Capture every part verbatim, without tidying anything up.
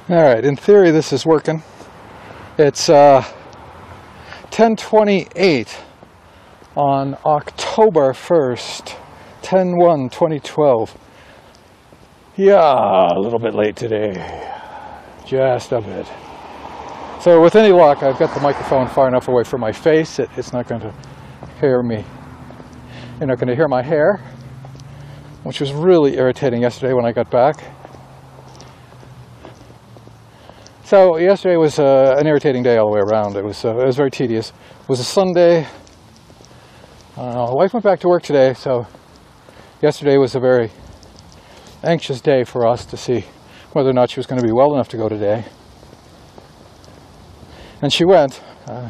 Alright, in theory this is working. It's uh, ten twenty-eight on October first, ten one twenty twelve. Yeah, a little bit late today. Just a bit. So with any luck, I've got the microphone far enough away from my face, it, it's not going to hear me. You're not going to hear my hair, which was really irritating yesterday when I got back. So yesterday was uh, an irritating day all the way around. It was uh, it was very tedious. It was a Sunday. Uh, my wife went back to work today, so yesterday was a very anxious day for us to see whether or not she was going to be well enough to go today. And she went. Uh,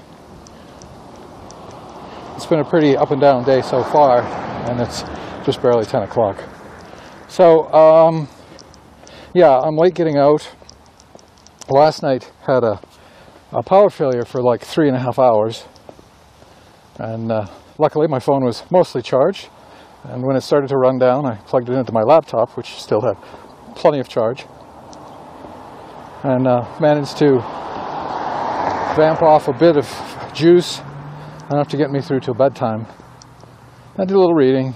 it's been a pretty up and down day so far, and it's just barely ten o'clock. So, um, yeah, I'm late getting out. Last night had a, a power failure for like three and a half hours, and uh, luckily my phone was mostly charged, and when it started to run down I plugged it into my laptop, which still had plenty of charge, and uh, managed to vamp off a bit of juice enough to get me through till bedtime. I did a little reading.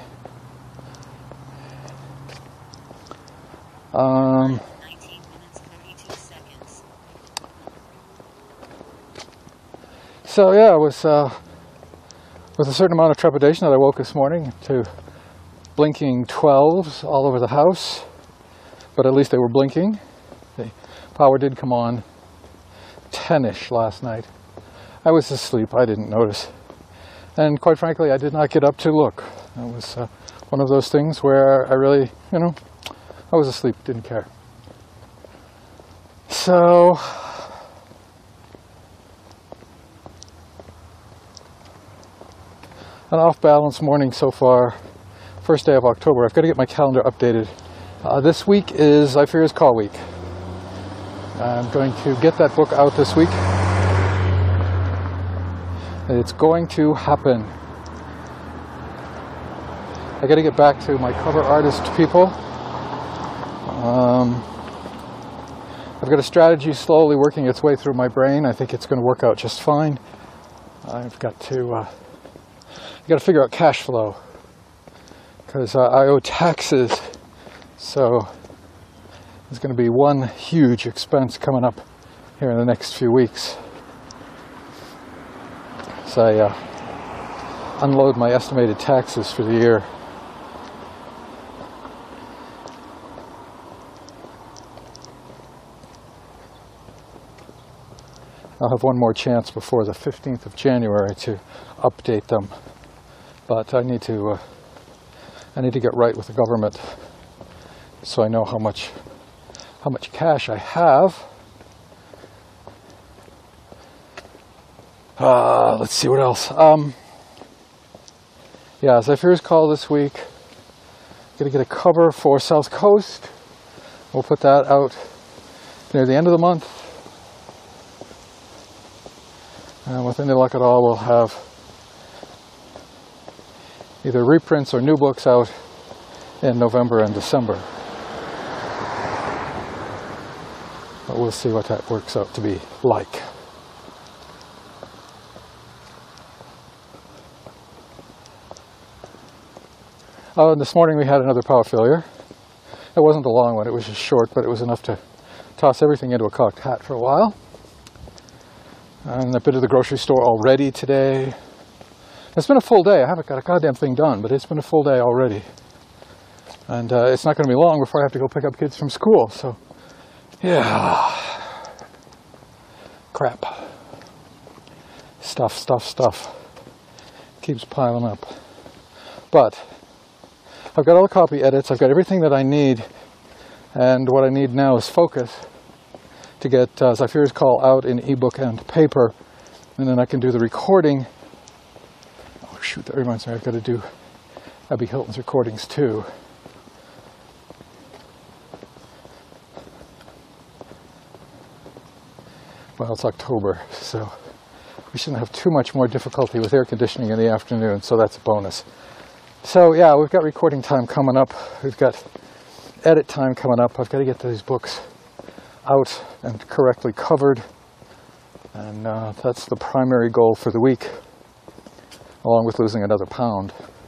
Um, So yeah, it was uh, with a certain amount of trepidation that I woke this morning to blinking twelves all over the house, but at least they were blinking. The power did come on ten-ish last night. I was asleep, I didn't notice. And quite frankly, I did not get up to look. It was uh, one of those things where I really, you know, I was asleep, didn't care. So an off-balance morning so far. First day of October. I've got to get my calendar updated. Uh, this week is I Fear His Call week. I'm going to get that book out this week. It's going to happen. I got to get back to my cover artist people. Um, I've got a strategy slowly working its way through my brain. I think it's going to work out just fine. I've got to uh, I've got to figure out cash flow, because uh, I owe taxes, so there's going to be one huge expense coming up here in the next few weeks. So I uh, unload my estimated taxes for the year. I'll have one more chance before the fifteenth of January to update them. But I need to, uh, I need to get right with the government, so I know how much, how much cash I have. Uh, let's see what else. Um, yeah, as I Fear His Call this week, got to get a cover for South Coast. We'll put that out near the end of the month, and with any luck at all, we'll have either reprints or new books out in November and December. But we'll see what that works out to be like. Oh, and this morning we had another power failure. It wasn't a long one, it was just short, but it was enough to toss everything into a cocked hat for a while. And I've been to the grocery store already today. It's been a full day. I haven't got a goddamn thing done, but it's been a full day already. And uh, it's not going to be long before I have to go pick up kids from school, so yeah. Crap. Stuff, stuff, stuff. Keeps piling up. But I've got all the copy edits, I've got everything that I need, and what I need now is focus to get uh, As I Fear His Call out in ebook and paper, and then I can do the recording. Oh shoot, that reminds me, I've got to do Abby Hilton's recordings too. Well, it's October, so we shouldn't have too much more difficulty with air conditioning in the afternoon, so that's a bonus. So yeah, we've got recording time coming up, we've got edit time coming up. I've got to get these books out and correctly covered. And uh, that's the primary goal for the week, along with losing another pound.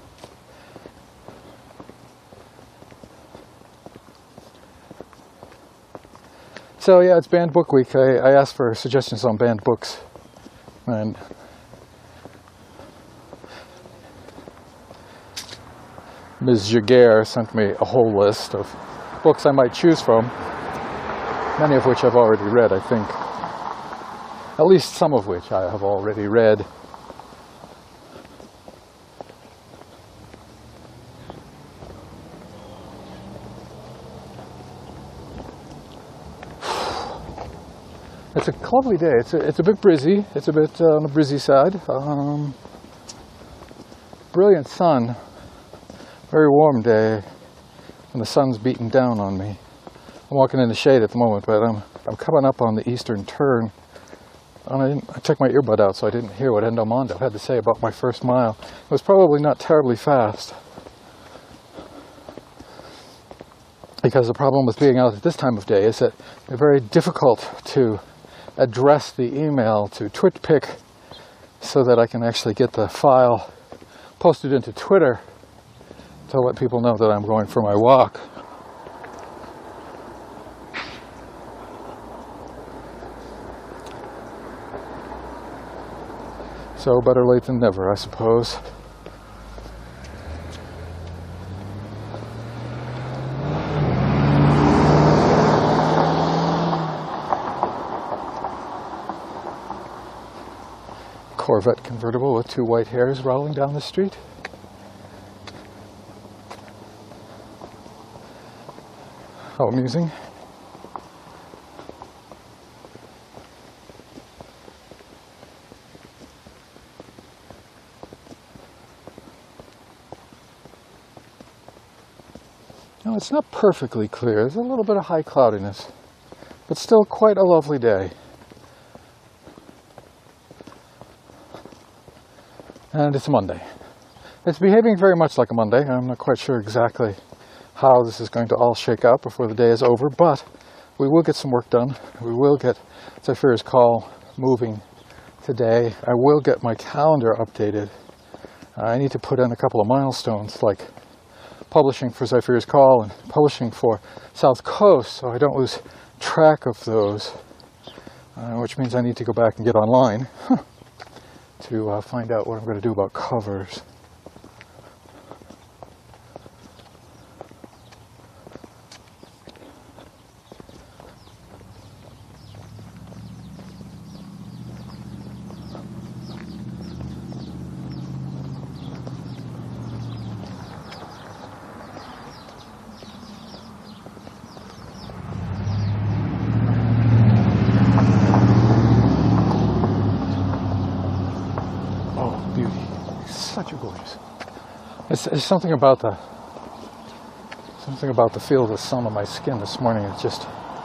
So yeah, it's banned book week. I, I asked for suggestions on banned books, and Miz Jaguar sent me a whole list of books I might choose from, many of which I've already read, I think. At least some of which I have already read. It's a lovely day. It's a, it's a bit breezy. It's a bit uh, on the breezy side. Um, brilliant sun. Very warm day. And the sun's beating down on me. I'm walking in the shade at the moment, but I'm, I'm coming up on the eastern turn. And I, didn't, I took my earbud out, so I didn't hear what Endomondo had to say about my first mile. It was probably not terribly fast. Because the problem with being out at this time of day is that it's very difficult to address the email to TwitPic so that I can actually get the file posted into Twitter to let people know that I'm going for my walk. So better late than never, I suppose. Corvette convertible with two white hairs rolling down the street. How amusing. No, it's not perfectly clear. There's a little bit of high cloudiness, but still quite a lovely day. And it's Monday. It's behaving very much like a Monday. I'm not quite sure exactly how this is going to all shake out before the day is over, but we will get some work done. We will get Zephyrs Call moving today. I will get my calendar updated. I need to put in a couple of milestones, like publishing for Zephyrs Call and publishing for South Coast, so I don't lose track of those, uh, which means I need to go back and get online to uh, find out what I'm going to do about covers. Such a gorgeous. It's, it's something about the something about the feel of the sun on my skin this morning. It's just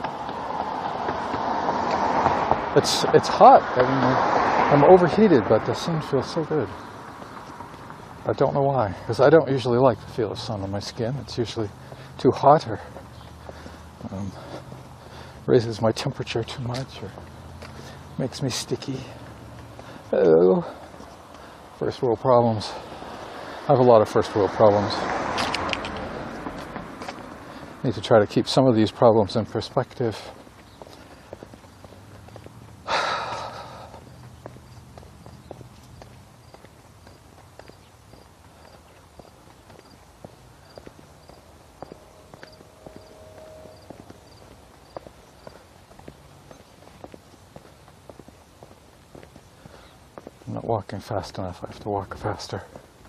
it's it's hot. I mean, I'm overheated, but the sun feels so good. I don't know why, because I don't usually like the feel of sun on my skin. It's usually too hot or um, raises my temperature too much or makes me sticky. Oh. First world problems. I have a lot of first world problems. Need to try to keep some of these problems in perspective. I'm not walking fast enough. I have to walk faster.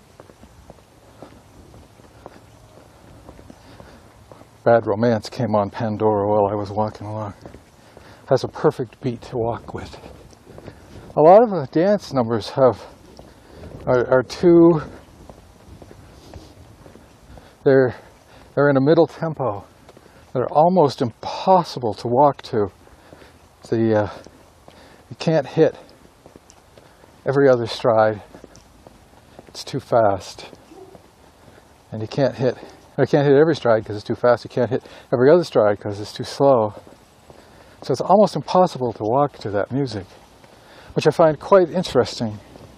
Bad Romance came on Pandora while I was walking along. Has a perfect beat to walk with. A lot of the dance numbers have are, are too. They're they're in a middle tempo. They're almost impossible to walk to. The uh, you can't hit every other stride. It's too fast, and you can't hit. I can't hit every stride because it's too fast. You can't hit every other stride because it's too slow. So it's almost impossible to walk to that music, which I find quite interesting.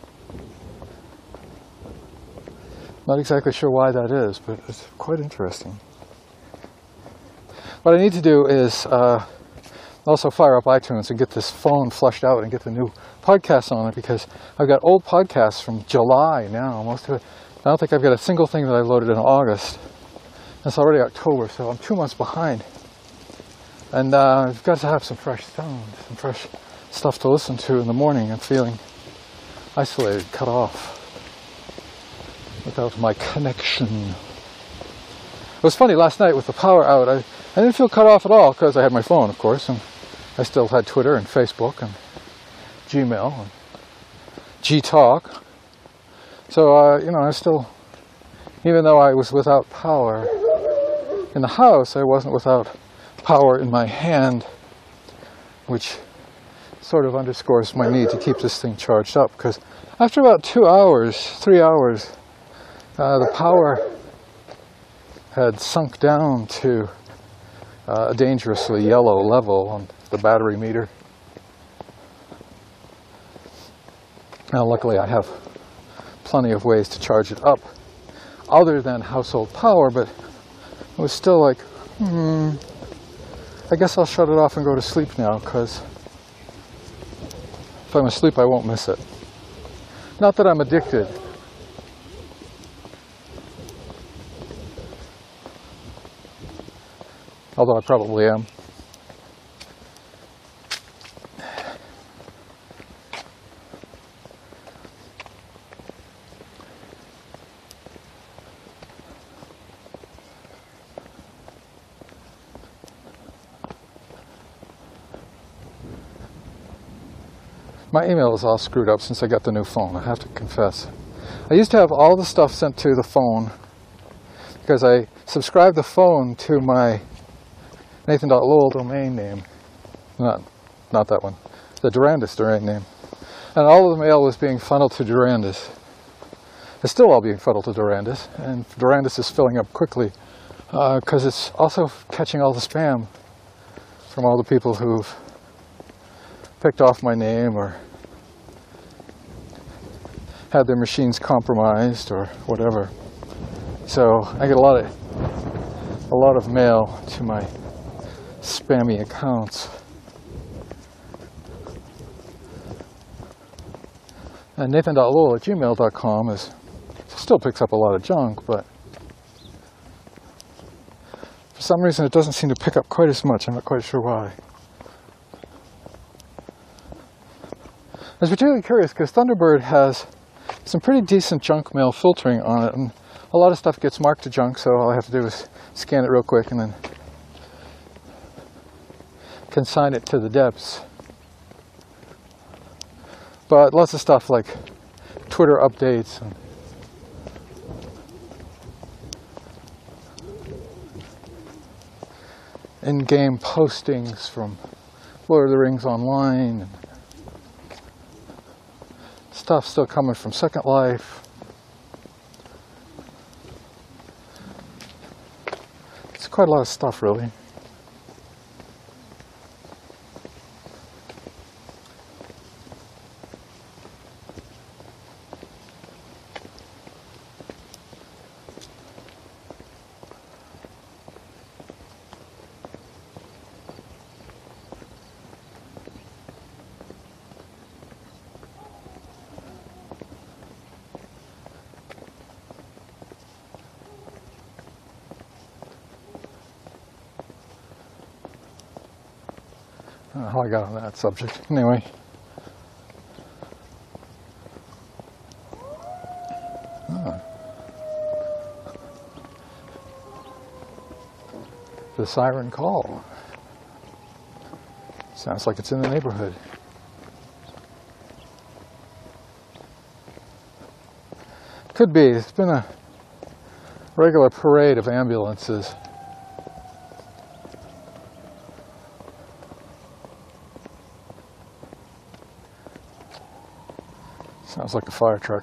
Not exactly sure why that is, but it's quite interesting. What I need to do is uh, also fire up iTunes and get this phone flushed out and get the new podcasts on it, because I've got old podcasts from July now, most of it. I don't think I've got a single thing that I loaded in August. It's already October, so I'm two months behind. And uh, I've got to have some fresh sound, some fresh stuff to listen to in the morning. I'm feeling isolated, cut off, without my connection. It was funny, last night with the power out, I, I didn't feel cut off at all, because I had my phone, of course, and I still had Twitter and Facebook and Gmail and G-Talk. So, uh, you know, I still, even though I was without power in the house, I wasn't without power in my hand, which sort of underscores my need to keep this thing charged up, because after about two hours, three hours, uh, the power had sunk down to uh, a dangerously yellow level on the battery meter. Now, luckily I have plenty of ways to charge it up other than household power, but it was still like, hmm, I guess I'll shut it off and go to sleep now, because if I'm asleep I won't miss it. Not that I'm addicted. Although I probably am. My email is all screwed up since I got the new phone, I have to confess. I used to have all the stuff sent to the phone because I subscribed the phone to my Nathan dot Lowell domain name. Not, not that one. The Durandus domain name. And all of the mail was being funneled to Durandus. It's still all being funneled to Durandus, and Durandus is filling up quickly because uh, it's also catching all the spam from all the people who've picked off my name or had their machines compromised or whatever. So I get a lot of a lot of mail to my spammy accounts. And Nathan dot Lowell at gmail dot com is still picks up a lot of junk, but for some reason it doesn't seem to pick up quite as much. I'm not quite sure why. I was particularly curious because Thunderbird has some pretty decent junk mail filtering on it, and a lot of stuff gets marked to junk, so all I have to do is scan it real quick and then consign it to the depths. But lots of stuff like Twitter updates and in-game postings from Lord of the Rings Online, and stuff still coming from Second Life. It's quite a lot of stuff, really. I don't know how I got on that subject. Anyway. Oh. The siren call. Sounds like it's in the neighborhood. Could be. It's been a regular parade of ambulances. Sounds like a fire truck.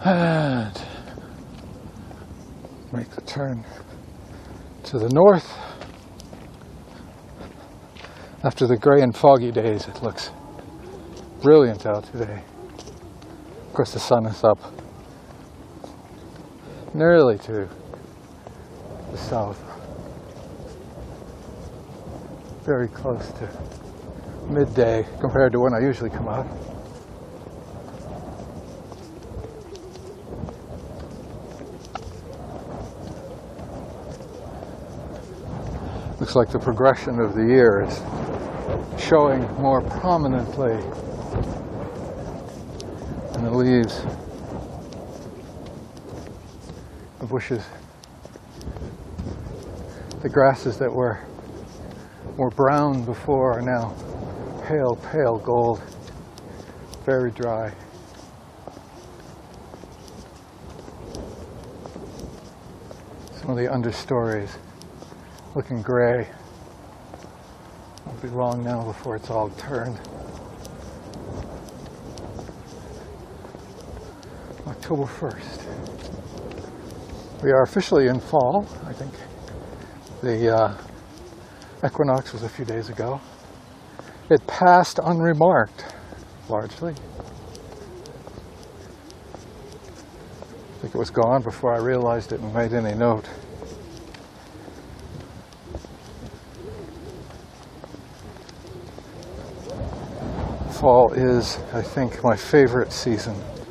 And make the turn to the north. After the gray and foggy days, it looks brilliant out today. Of course, the sun is up nearly to the south, very close to midday compared to when I usually come out. Looks like the progression of the year is showing more prominently in the leaves. The bushes, the grasses that were were brown before are now pale, pale gold, very dry. Some of the understories looking gray. Won't be long now before it's all turned. October first. We are officially in fall. I think the uh, equinox was a few days ago. It passed unremarked, largely. I think it was gone before I realized it and made any note. Fall is, I think, my favorite season.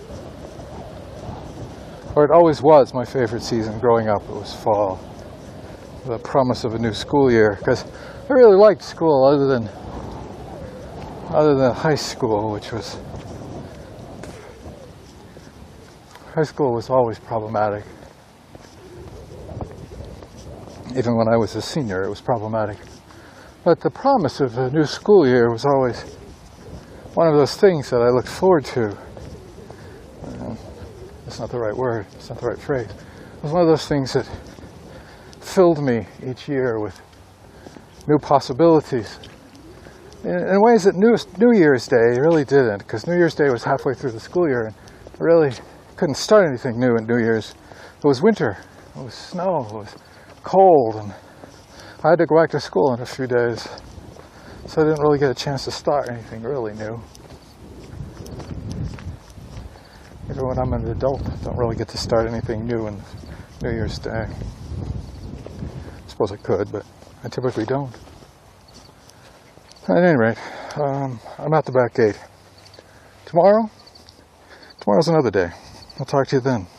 Or it always was my favorite season growing up. It was fall. The promise of a new school year. Because I really liked school other than other than high school, which was... High school was always problematic. Even when I was a senior, it was problematic. But the promise of a new school year was always one of those things that I looked forward to. Uh, that's not the right word, it's not the right phrase. It was one of those things that filled me each year with new possibilities. In, in ways that New, New Year's Day really didn't, because New Year's Day was halfway through the school year and I really couldn't start anything new in New Year's. It was winter, it was snow, it was cold, and I had to go back to school in a few days. So I didn't really get a chance to start anything really new. Even when I'm an adult, I don't really get to start anything new on New Year's Day. I suppose I could, but I typically don't. At any rate, um, I'm at the back gate. Tomorrow? Tomorrow's another day. I'll talk to you then.